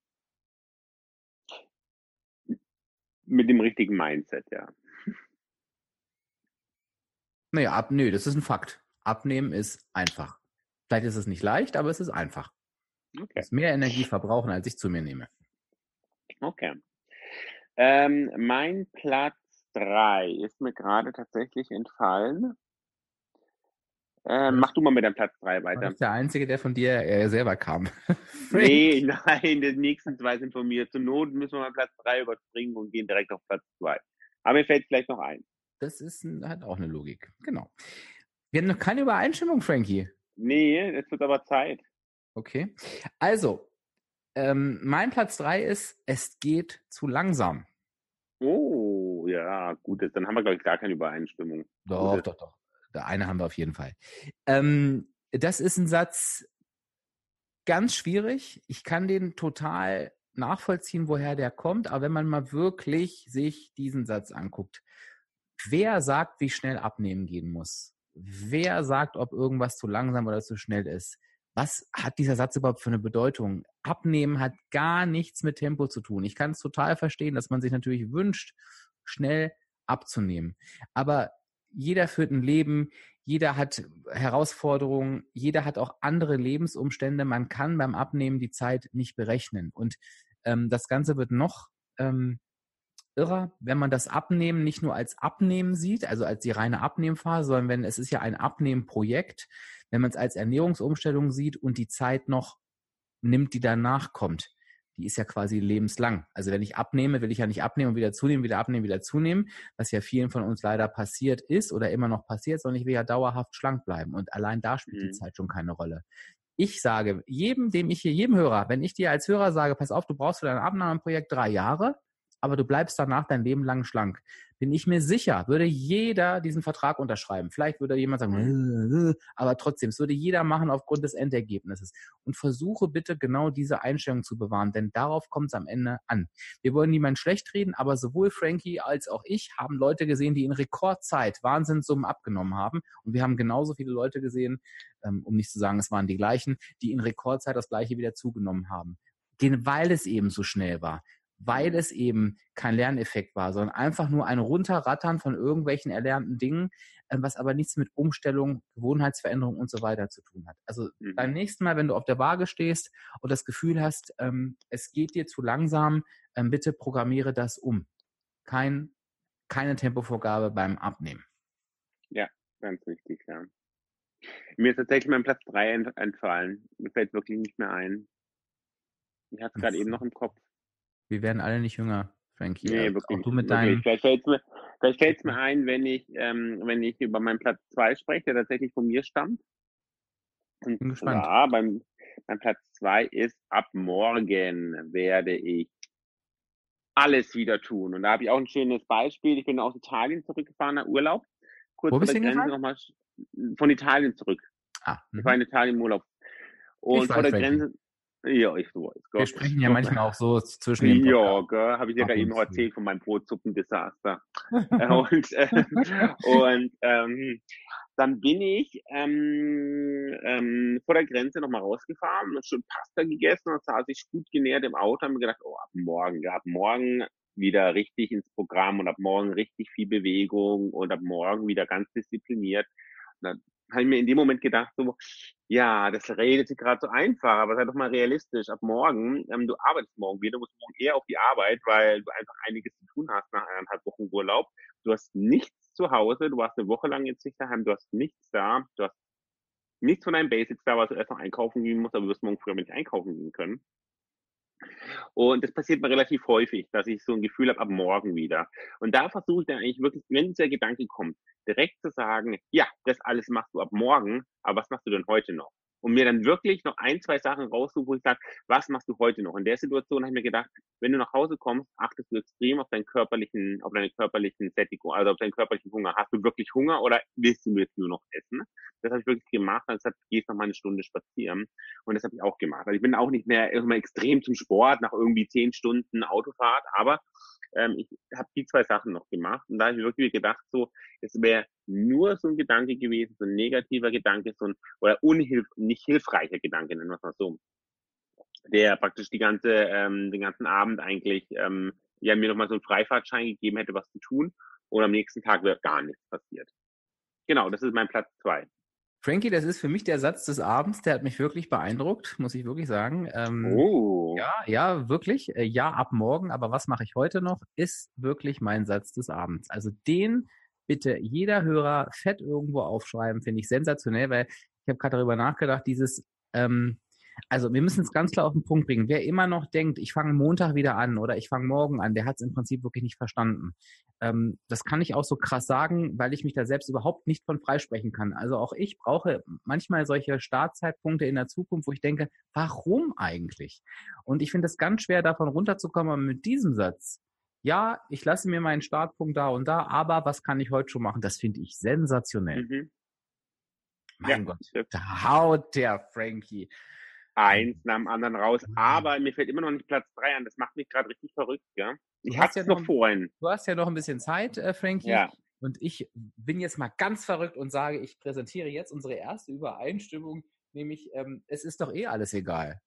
Mit dem richtigen Mindset, ja. Naja, nö, das ist ein Fakt. Abnehmen ist einfach. Vielleicht ist es nicht leicht, aber es ist einfach. Okay. Ich muss mehr Energie verbrauchen, als ich zu mir nehme. Okay. Mein Platz 3 ist mir gerade tatsächlich entfallen. Mach du mal mit deinem Platz 3 War weiter. das der einzige, der von dir selber kam? Nee, nein, die nächsten 2 sind von mir. Zur Not müssen wir mal Platz 3 überspringen und gehen direkt auf Platz 2. Aber mir fällt vielleicht noch ein. Das hat auch eine Logik. Genau. Wir haben noch keine Übereinstimmung, Frankie. Nee, es wird aber Zeit. Okay. Also, mein Platz 3 ist, es geht zu langsam. Oh, ja, gut. Dann haben wir, glaube ich, gar keine Übereinstimmung. Doch. Der eine haben wir auf jeden Fall. Das ist ein Satz ganz schwierig. Ich kann den total nachvollziehen, woher der kommt. Aber wenn man mal wirklich sich diesen Satz anguckt, wer sagt, wie schnell abnehmen gehen muss? Wer sagt, ob irgendwas zu langsam oder zu schnell ist? Was hat dieser Satz überhaupt für eine Bedeutung? Abnehmen hat gar nichts mit Tempo zu tun. Ich kann es total verstehen, dass man sich natürlich wünscht, schnell abzunehmen. Aber jeder führt ein Leben, jeder hat Herausforderungen, jeder hat auch andere Lebensumstände. Man kann beim Abnehmen die Zeit nicht berechnen. Und das Ganze wird noch irrer, wenn man das Abnehmen nicht nur als Abnehmen sieht, also als die reine Abnehmphase, sondern es ist ja ein Abnehmprojekt, wenn man es als Ernährungsumstellung sieht und die Zeit noch nimmt, die danach kommt. Die ist ja quasi lebenslang. Also wenn ich abnehme, will ich ja nicht abnehmen und wieder zunehmen, wieder abnehmen, wieder zunehmen, was ja vielen von uns leider passiert ist oder immer noch passiert, sondern ich will ja dauerhaft schlank bleiben. Und allein da spielt die Zeit schon keine Rolle. Ich sage jedem Hörer, wenn ich dir als Hörer sage, pass auf, du brauchst für dein Abnahmeprojekt 3 Jahre, aber du bleibst danach dein Leben lang schlank. Bin ich mir sicher, würde jeder diesen Vertrag unterschreiben. Vielleicht würde jemand sagen, aber trotzdem, es würde jeder machen aufgrund des Endergebnisses. Und versuche bitte genau diese Einstellung zu bewahren, denn darauf kommt es am Ende an. Wir wollen niemanden schlecht reden, aber sowohl Frankie als auch ich haben Leute gesehen, die in Rekordzeit Wahnsinnssummen abgenommen haben. Und wir haben genauso viele Leute gesehen, um nicht zu sagen, es waren die gleichen, die in Rekordzeit das Gleiche wieder zugenommen haben. Weil es eben so schnell war. Weil es eben kein Lerneffekt war, sondern einfach nur ein Runterrattern von irgendwelchen erlernten Dingen, was aber nichts mit Umstellung, Gewohnheitsveränderung und so weiter zu tun hat. Also beim nächsten Mal, wenn du auf der Waage stehst und das Gefühl hast, es geht dir zu langsam, bitte programmiere das um. Keine Tempovorgabe beim Abnehmen. Ja, ganz wichtig, ja. Mir ist tatsächlich mein Platz 3 entfallen. Mir fällt wirklich nicht mehr ein. Ich hatte es gerade eben noch im Kopf. Wir werden alle nicht jünger, Frankie. Nee, wirklich. Auch du mit wirklich. deinem... Vielleicht fällt's mir ein, wenn ich über meinen Platz 2 spreche, der tatsächlich von mir stammt. Und Bin gespannt. zwar beim Platz 2 ist, ab morgen werde ich alles wieder tun. Und da habe ich auch ein schönes Beispiel. Ich bin aus Italien zurückgefahren nach Urlaub. Kurz Wo vor bist der du Grenze hingefahren? nochmal von Italien zurück. Ich war in Italien im Urlaub. Ich Und vor weiß, der Frankie. Grenze, ja, ich weiß, Wir Gott. sprechen ja Gott. manchmal auch so zwischen den Ja, Podcasts. gell, habe ich ja Ab gerade und eben noch zu. erzählt von meinem Brotsuppendesaster. und dann bin ich vor der Grenze nochmal rausgefahren und schon Pasta gegessen und saß ich gut genährt im Auto und mir gedacht, oh, ab morgen wieder richtig ins Programm und ab morgen richtig viel Bewegung und ab morgen wieder ganz diszipliniert. Und dann habe ich mir in dem Moment gedacht, so, ja, das redet sich gerade so einfach, aber sei doch mal realistisch. Ab morgen, du arbeitest morgen wieder, du musst morgen eher auf die Arbeit, weil du einfach einiges zu tun hast nach 1,5 Wochen Urlaub. Du hast nichts zu Hause, du warst eine Woche lang jetzt nicht daheim, du hast nichts da, du hast nichts von deinen Basics da, was du erst noch einkaufen gehen musst, aber du wirst morgen früher nicht einkaufen gehen können. Und das passiert mir relativ häufig, dass ich so ein Gefühl habe, ab morgen wieder. Und da versuche ich dann eigentlich wirklich, wenn dieser Gedanke kommt, direkt zu sagen, ja, das alles machst du ab morgen, aber was machst du denn heute noch? Und mir dann wirklich noch 1, 2 Sachen raussuche, wo ich sage, was machst du heute noch? In der Situation habe ich mir gedacht, wenn du nach Hause kommst, achtest du extrem auf deine körperlichen Sättigung, also auf deinen körperlichen Hunger. Hast du wirklich Hunger oder willst du jetzt nur noch essen? Das habe ich wirklich gemacht. Dann habe ich, gehst noch mal eine Stunde spazieren. Und das habe ich auch gemacht. Also ich bin auch nicht mehr immer extrem zum Sport nach irgendwie 10 Stunden Autofahrt, aber ich habe die 2 Sachen noch gemacht. Und da habe ich wirklich gedacht, so, es wäre nur so ein Gedanke gewesen, so ein negativer Gedanke, oder nicht hilfreicher Gedanke, nennen wir es mal so, der praktisch den ganzen Abend eigentlich mir nochmal so einen Freifahrtschein gegeben hätte, was zu tun. Und am nächsten Tag wäre gar nichts passiert. Genau, das ist mein Platz 2. Frankie, das ist für mich der Satz des Abends, der hat mich wirklich beeindruckt, muss ich wirklich sagen. Ja, wirklich. Ja, ab morgen, aber was mache ich heute noch, ist wirklich mein Satz des Abends. Also den bitte jeder Hörer fett irgendwo aufschreiben, finde ich sensationell, weil ich habe gerade darüber nachgedacht, also wir müssen es ganz klar auf den Punkt bringen. Wer immer noch denkt, ich fange Montag wieder an oder ich fange morgen an, der hat es im Prinzip wirklich nicht verstanden. Das kann ich auch so krass sagen, weil ich mich da selbst überhaupt nicht von freisprechen kann. Also auch ich brauche manchmal solche Startzeitpunkte in der Zukunft, wo ich denke, warum eigentlich? Und ich finde es ganz schwer, davon runterzukommen, aber mit diesem Satz, ja, ich lasse mir meinen Startpunkt da und da, aber was kann ich heute schon machen? Das finde ich sensationell. Mhm. Mein Gott, da haut der Frankie eins nach dem anderen raus, aber mir fällt immer noch nicht Platz 3 an. Das macht mich gerade richtig verrückt, ja. Ich hatte es noch vorhin. Du hast ja noch ein bisschen Zeit, Frankie. Ja. Und ich bin jetzt mal ganz verrückt und sage, ich präsentiere jetzt unsere erste Übereinstimmung, nämlich es ist doch eh alles egal.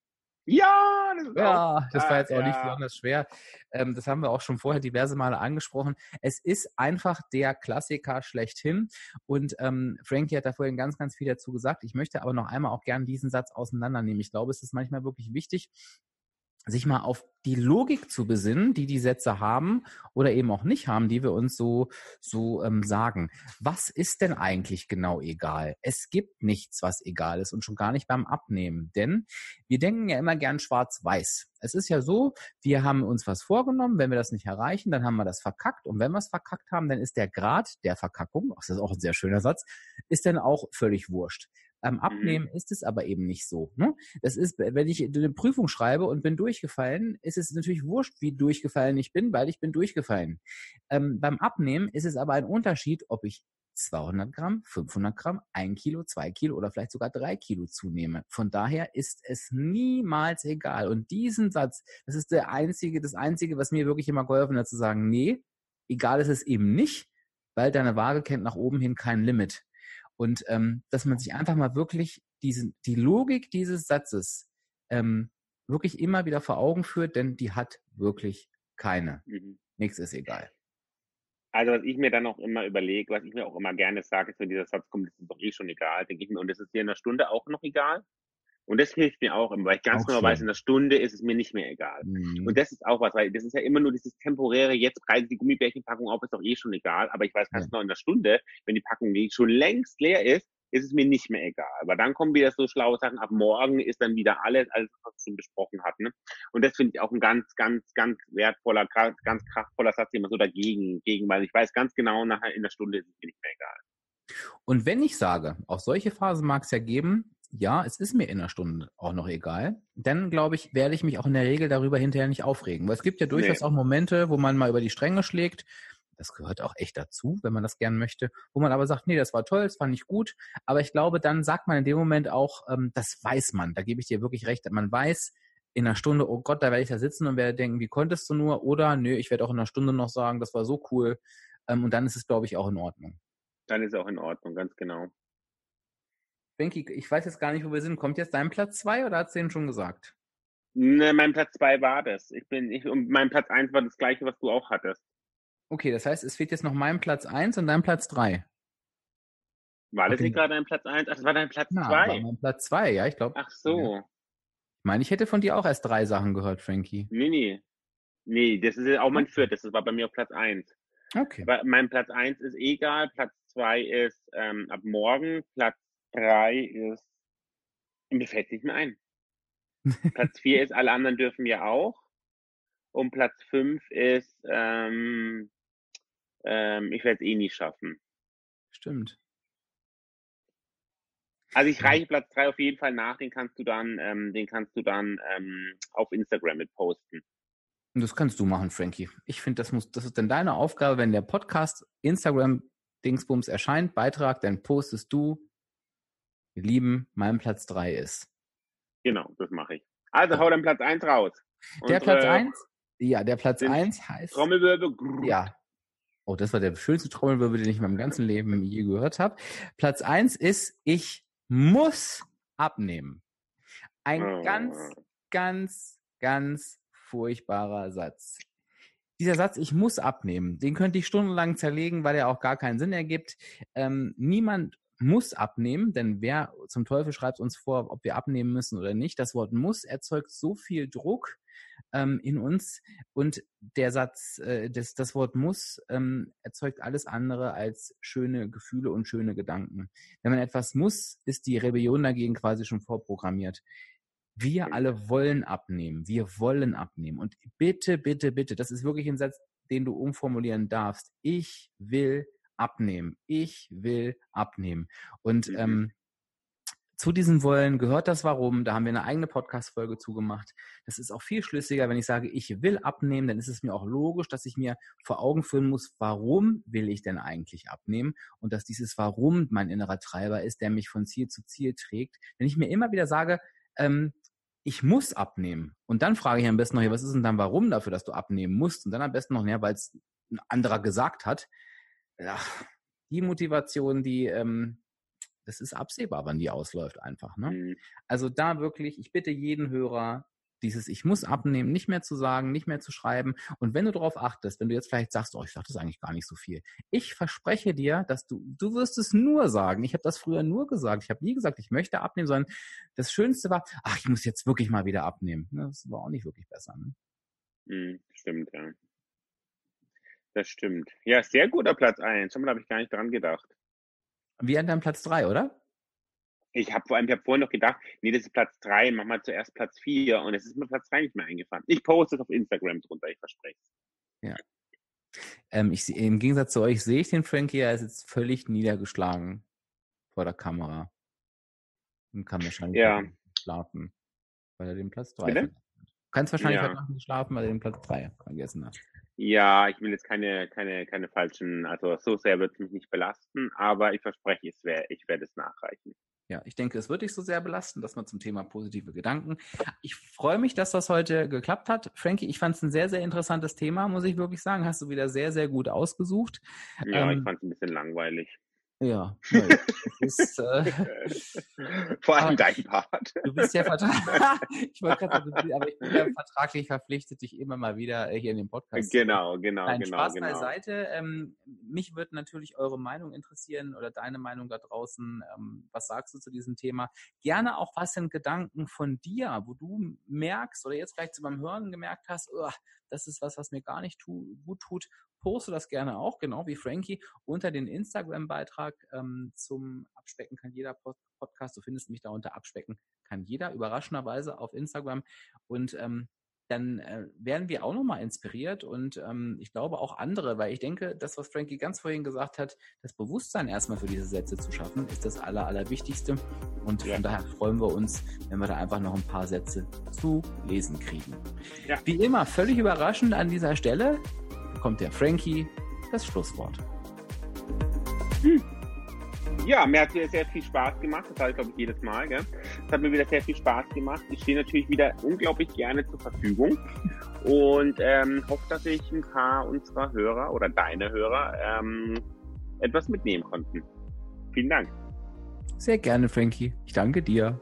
Ja, das war jetzt auch nicht besonders schwer. Das haben wir auch schon vorher diverse Male angesprochen. Es ist einfach der Klassiker schlechthin. Und Frankie hat da vorhin ganz, ganz viel dazu gesagt. Ich möchte aber noch einmal auch gerne diesen Satz auseinandernehmen. Ich glaube, es ist manchmal wirklich wichtig, sich mal auf die Logik zu besinnen, die Sätze haben oder eben auch nicht haben, die wir uns so sagen. Was ist denn eigentlich genau egal? Es gibt nichts, was egal ist und schon gar nicht beim Abnehmen, denn wir denken ja immer gern schwarz-weiß. Es ist ja so, wir haben uns was vorgenommen, wenn wir das nicht erreichen, dann haben wir das verkackt und wenn wir es verkackt haben, dann ist der Grad der Verkackung, das ist auch ein sehr schöner Satz, ist dann auch völlig wurscht. Abnehmen ist es aber eben nicht so. Ne? Das ist, wenn ich eine Prüfung schreibe und bin durchgefallen, ist es natürlich wurscht, wie durchgefallen ich bin, weil ich bin durchgefallen. Beim Abnehmen ist es aber ein Unterschied, ob ich 200 Gramm, 500 Gramm, 1 Kilo, 2 Kilo oder vielleicht sogar 3 Kilo zunehme. Von daher ist es niemals egal. Und diesen Satz, das ist das Einzige, was mir wirklich immer geholfen hat, zu sagen, nee, egal ist es eben nicht, weil deine Waage kennt nach oben hin kein Limit. Und dass man sich einfach mal wirklich die Logik dieses Satzes wirklich immer wieder vor Augen führt, denn die hat wirklich keine. Nichts ist egal. Also was ich mir dann auch immer überlege, was ich mir auch immer gerne sage, ist, wenn dieser Satz kommt, das ist doch eh schon egal, denke ich mir, und das ist dir in einer Stunde auch noch egal? Und das hilft mir auch immer, weil ich ganz genau weiß, in einer Stunde ist es mir nicht mehr egal. Und das ist auch was, weil das ist ja immer nur dieses temporäre, jetzt preise die Gummibärchenpackung auf, ist doch eh schon egal. Aber ich weiß ganz genau, in einer Stunde, wenn die Packung schon längst leer ist es mir nicht mehr egal. Aber dann kommen wieder so schlaue Sachen, ab morgen ist dann wieder alles, was wir schon besprochen hatten. Ne? Und das finde ich auch ein ganz, ganz, ganz wertvoller, ganz kraftvoller Satz, den man so dagegen, weil ich weiß ganz genau, nachher in der Stunde ist es mir nicht mehr egal. Und wenn ich sage, auch solche Phasen mag es ja geben, ja, es ist mir in einer Stunde auch noch egal. Dann, glaube ich, werde ich mich auch in der Regel darüber hinterher nicht aufregen. Weil es gibt ja durchaus Nee, auch Momente, wo man mal über die Stränge schlägt. Das gehört auch echt dazu, wenn man das gern möchte. Wo man aber sagt, nee, das war toll, das fand ich gut. Aber ich glaube, dann sagt man in dem Moment auch, das weiß man. Da gebe ich dir wirklich recht. Man weiß in einer Stunde, oh Gott, da werde ich da sitzen und werde denken, wie konntest du nur? Oder, nö, ich werde auch in einer Stunde noch sagen, das war so cool. Und dann ist es, glaube ich, auch in Ordnung. dann ist es auch in Ordnung, ganz genau. Benki, ich weiß jetzt gar nicht, wo wir sind. Kommt jetzt dein Platz 2 oder hast du den schon gesagt? Ne, mein Platz 2 war das. Und mein Platz 1 war das gleiche, was du auch hattest. Okay, das heißt, es fehlt jetzt noch mein Platz 1 und dein Platz 3. War das nicht Okay. gerade dein Platz 1? Ach, das war dein Platz Na, war 2. mein Platz 2, ja, ich glaube. Ach Ja. so. Ich meine, ich hätte von dir auch erst 3 Sachen gehört, Frankie. Nee. Nee, das ist ja auch mein Okay. viertes. Das war bei mir auf Platz 1. Okay. Aber mein Platz 1 ist egal. Platz 2 ist ab morgen. Platz 3 ist, mir fällt nicht mehr ein. Platz 4 ist, alle anderen dürfen ja auch. Und Platz 5 ist, ich werde es eh nie schaffen. Stimmt. Also ich Ja. reiche Platz 3 auf jeden Fall nach, den kannst du dann auf Instagram mit posten. Und das kannst du machen, Frankie. Ich finde, das ist dann deine Aufgabe, wenn der Podcast Instagram Dingsbums erscheint, Beitrag, dann postest du, ihr Lieben, mein Platz 3 ist. Genau, das mache ich. Also So. hau dann Platz 1 raus. Der Platz Unsere 1? Ja, der Platz sind 1 heißt. Trommelwirbel. Ja. Oh, das war der schönste Trommelwirbel, den ich in meinem ganzen Leben je gehört habe. Platz 1 ist, ich muss abnehmen. Ein ganz, ganz, ganz furchtbarer Satz. Dieser Satz, ich muss abnehmen, den könnte ich stundenlang zerlegen, weil er auch gar keinen Sinn ergibt. Niemand muss abnehmen, denn wer zum Teufel schreibt uns vor, ob wir abnehmen müssen oder nicht. Das Wort muss erzeugt so viel Druck in uns und der Satz, das Wort muss erzeugt alles andere als schöne Gefühle und schöne Gedanken. Wenn man etwas muss, ist die Rebellion dagegen quasi schon vorprogrammiert. Wir alle wollen abnehmen. Wir wollen abnehmen. Und bitte, bitte, bitte, das ist wirklich ein Satz, den du umformulieren darfst. Ich will abnehmen. Ich will abnehmen. Und zu diesem Wollen gehört das Warum. Da haben wir eine eigene Podcast-Folge zugemacht. Das ist auch viel schlüssiger, wenn ich sage, ich will abnehmen, dann ist es mir auch logisch, dass ich mir vor Augen führen muss, warum will ich denn eigentlich abnehmen? Und dass dieses Warum mein innerer Treiber ist, der mich von Ziel zu Ziel trägt. Wenn ich mir immer wieder sage, ich muss abnehmen. Und dann frage ich am besten noch, was ist denn dann warum dafür, dass du abnehmen musst? Und dann am besten noch, weil es ein anderer gesagt hat. Ja, die Motivation, das ist absehbar, wann die ausläuft einfach. Ne? Also da wirklich, ich bitte jeden Hörer, dieses Ich muss abnehmen, nicht mehr zu sagen, nicht mehr zu schreiben. Und wenn du darauf achtest, wenn du jetzt vielleicht sagst, oh, ich sage das eigentlich gar nicht so viel. Ich verspreche dir, dass du wirst es nur sagen. Ich habe das früher nur gesagt. Ich habe nie gesagt, ich möchte abnehmen, sondern das Schönste war, ach, ich muss jetzt wirklich mal wieder abnehmen. Das war auch nicht wirklich besser. Ne? Stimmt, ja. Das stimmt. Ja, sehr guter Platz 1. Schon mal habe ich gar nicht dran gedacht. Wie an deinem Platz 3, oder? Ich habe vorhin noch gedacht, nee, das ist Platz 3, mach mal zuerst Platz 4 und es ist mir Platz 3 nicht mehr eingefallen. Ich poste es auf Instagram drunter, ich verspreche es. Ja. Im Gegensatz zu euch sehe ich den Frankie, er ist jetzt völlig niedergeschlagen vor der Kamera und kann wahrscheinlich heute nicht schlafen, weil er den Platz 3 vergessen hat. Du kannst wahrscheinlich heute Nacht nicht schlafen, weil er den Platz 3 vergessen hat. Ja, ich will jetzt keine falschen, also so sehr wird es mich nicht belasten, aber ich verspreche, ich werde es nachreichen. Ja, ich denke, es wird dich so sehr belasten, dass man zum Thema positive Gedanken. Ich freue mich, dass das heute geklappt hat. Frankie, ich fand es ein sehr, sehr interessantes Thema, muss ich wirklich sagen. Hast du wieder sehr, sehr gut ausgesucht. Ja, ich fand es ein bisschen langweilig. Ja, das ist, vor allem dein Part. Du bist ja ich wollte gerade sagen, aber ich bin ja vertraglich verpflichtet, dich immer mal wieder hier in den Podcast zu Genau. Spaß beiseite. Mich würde natürlich eure Meinung interessieren oder deine Meinung da draußen. Was sagst du zu diesem Thema? Gerne auch, was sind Gedanken von dir, wo du merkst oder jetzt vielleicht beim Hören gemerkt hast, das ist was mir gar nicht gut tut. Poste das gerne auch, genau wie Frankie, unter den Instagram-Beitrag zum Abspecken kann jeder Podcast. Du findest mich da unter Abspecken kann jeder, überraschenderweise auf Instagram. Und dann werden wir auch nochmal inspiriert und ich glaube auch andere, weil ich denke, das, was Frankie ganz vorhin gesagt hat, das Bewusstsein erstmal für diese Sätze zu schaffen, ist das Allerwichtigste und von daher freuen wir uns, wenn wir da einfach noch ein paar Sätze zu lesen kriegen. Ja. Wie immer, völlig überraschend an dieser Stelle bekommt der Frankie das Schlusswort. Ja, mir hat sehr viel Spaß gemacht. Das habe ich, glaube ich, jedes Mal. Gell? Es hat mir wieder sehr viel Spaß gemacht. Ich stehe natürlich wieder unglaublich gerne zur Verfügung und hoffe, dass ich ein paar unserer Hörer oder deine Hörer etwas mitnehmen konnten. Vielen Dank. Sehr gerne, Frankie. Ich danke dir.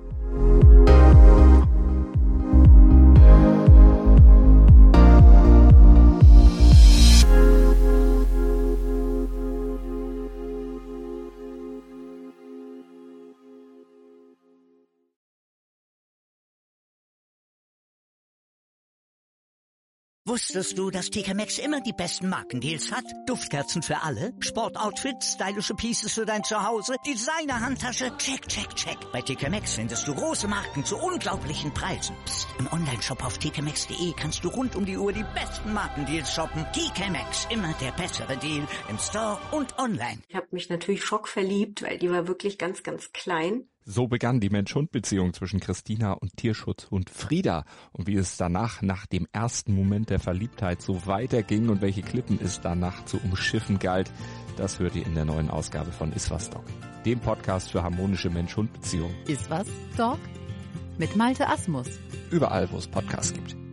Wusstest du, dass TK Maxx immer die besten Markendeals hat? Duftkerzen für alle, Sportoutfits, stylische Pieces für dein Zuhause, Designer-Handtasche, check, check, check. Bei TK Maxx findest du große Marken zu unglaublichen Preisen. Psst. Im Onlineshop auf tkmaxx.de kannst du rund um die Uhr die besten Markendeals shoppen. TK Maxx, immer der bessere Deal im Store und online. Ich habe mich natürlich schockverliebt, weil die war wirklich ganz, ganz klein. So begann die Mensch-Hund-Beziehung zwischen Christina und Tierschutzhund Frieda. Und wie es danach, nach dem ersten Moment der Verliebtheit, so weiterging und welche Klippen es danach zu umschiffen galt, das hört ihr in der neuen Ausgabe von Iswas Dog, dem Podcast für harmonische Mensch-Hund-Beziehungen. Iswas Dog? Mit Malte Asmus. Überall, wo es Podcasts gibt.